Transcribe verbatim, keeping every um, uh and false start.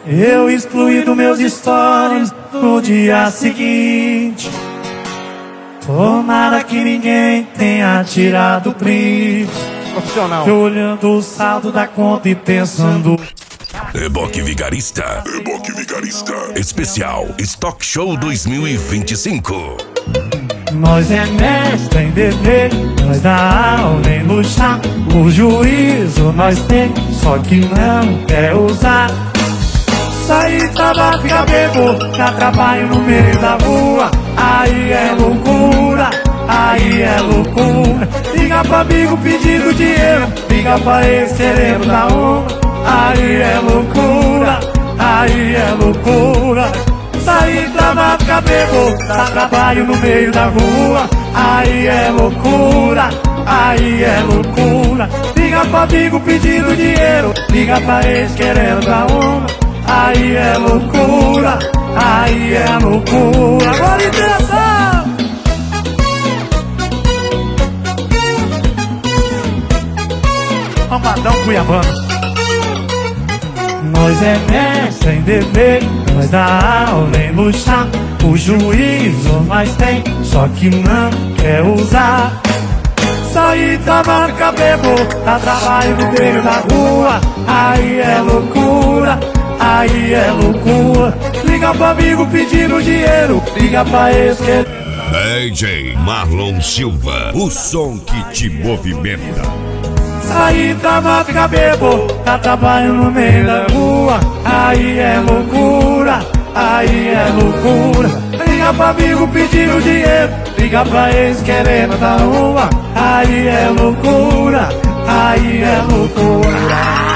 Eu excluí dos meus stories no dia seguinte. Tomara que ninguém tenha tirado print. Profissional. Eu olhando o saldo da conta e pensando. Reboque Vigarista. Reboque Vigarista. Especial Stock Show dois mil e vinte e cinco. Nós é mestre em dever, nós dá aula em luxar. O juízo nós tem, só que não quer usar. Sair, trabalhar, ficar bebo, dá trabalho no meio da rua. Aí é loucura, aí é loucura. Liga pra amigo pedindo dinheiro, liga pra ex querendo dar uma. Aí é loucura, aí é loucura. Sair, trabalhar, ficar bebo, dá trabalho no meio da rua. Aí é loucura, aí é loucura. Liga pra amigo pedindo dinheiro, liga pra ex querendo dar uma. Aí é loucura, aí é loucura. Agora interação! Amadão Cuiabano. Nós é mestre em dever, nós dá aula em luxar. O juízo nós tem, só que não quer usar. Sair, trabalhar, ficar bebo, dá trabalho no meio da rua. Aí é loucura, aí é loucura. Liga pro amigo pedindo dinheiro, liga pra ex que... D J Marlon Silva, o som que te movimenta. Sair, trabalhar, ficar bebo, dá trabalho no meio da rua. Aí é loucura, aí é loucura. Liga pro amigo pedindo dinheiro, liga pra ex querendo dar uma. Aí é loucura, aí é loucura.